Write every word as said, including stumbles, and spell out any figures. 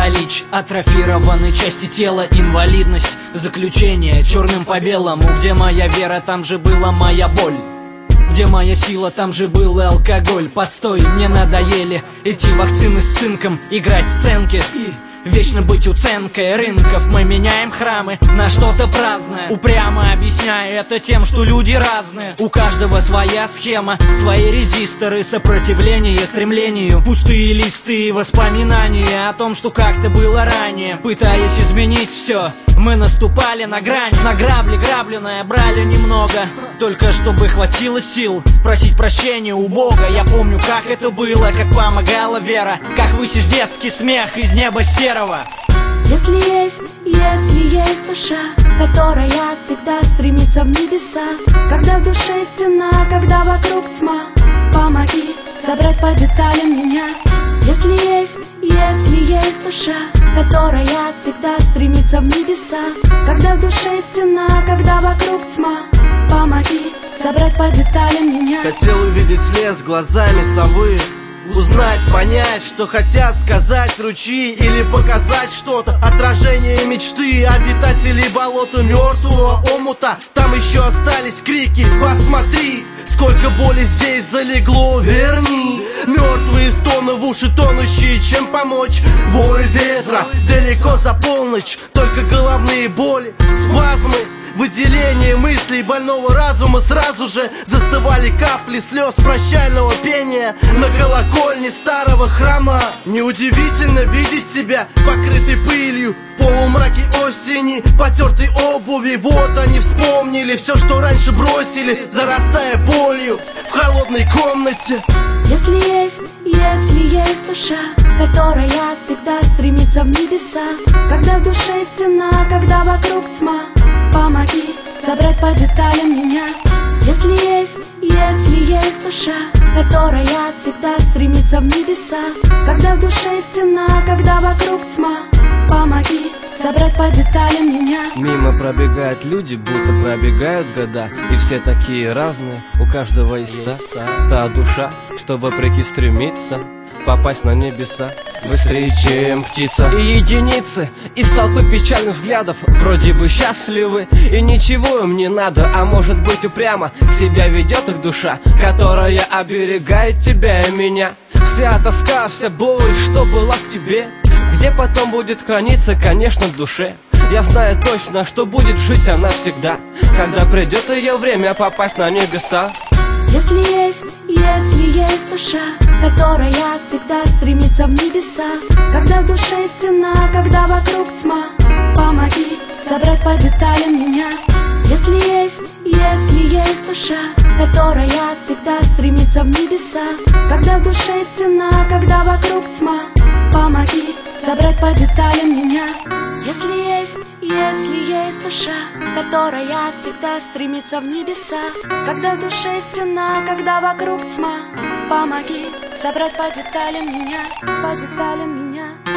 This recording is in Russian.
паралич, атрофированные части тела, инвалидность, заключение черным по белому. Где моя вера, там же была моя боль. Где моя сила, там же был и алкоголь. Постой, мне надоели эти вакцины с цинком, играть сценки и вечно быть уценкой рынков. Мы меняем храмы на что-то праздное, упрямо объясняя это тем, что люди разные. У каждого своя схема, свои резисторы, сопротивление стремлению, пустые листы, воспоминания о том, что как-то было ранее. Пытаясь изменить все, мы наступали на грань. На грабли грабленное брали немного, только чтобы хватило сил просить прощения у Бога. Я помню, как это было, как помогала вера, как высишь детский смех из неба серого. Если есть, если есть душа, которая всегда стремится в небеса, когда в душе стена, когда вокруг тьма, помоги собрать по деталям меня. Если есть, если есть душа, которая всегда стремится в небеса, когда в душе стена, когда вокруг тьма, помоги собрать по деталям меня. Хотел увидеть лес глазами совы, узнать, понять, что хотят сказать ручьи, или показать что-то, отражение мечты обитателей болота мертвого омута. Там еще остались крики, посмотри, сколько боли здесь залегло, верни. Мертвые стоны в уши тонущие, чем помочь. Вой ветра, далеко за полночь, только головные боли, спазмы, выделение мыслей больного разума. Сразу же застывали капли слез прощального пения на колокольне старого храма. Неудивительно видеть себя покрытой пылью в полумраке осени, потертой обуви. Вот они вспомнили все, что раньше бросили, зарастая болью в холодной комнате. Если есть, если есть душа, которая всегда стремится в небеса, когда в душе стена, когда вокруг тьма, помоги собрать по деталям меня. Если есть, если есть душа, которая всегда стремится в небеса, когда в душе стена, когда вокруг тьма, помоги собрать по деталям меня. Мимо пробегают люди, будто пробегают года, и все такие разные, у каждого есть ста. Та душа, что вопреки стремится попасть на небеса быстрее, чем птица. И единицы из толпы печальных взглядов вроде бы счастливы, и ничего им не надо, а может быть упрямо себя ведет их душа, которая оберегает тебя и меня. Вся тоска, вся боль, что была в тебе, где потом будет храниться, конечно, в душе. Я знаю точно, что будет жить она всегда, когда придет ее время попасть на небеса. Если есть, если есть душа, которая всегда стремится в небеса, когда в душе стена, когда вокруг тьма, помоги собрать по деталям меня. Если есть, если есть душа, которая всегда стремится в небеса, когда в душе стена, когда вокруг тьма, помоги собрать по деталям меня. Если есть, если есть душа, которая всегда стремится в небеса, когда в душе стена, когда вокруг тьма, помоги собрать по деталям меня, по деталям меня.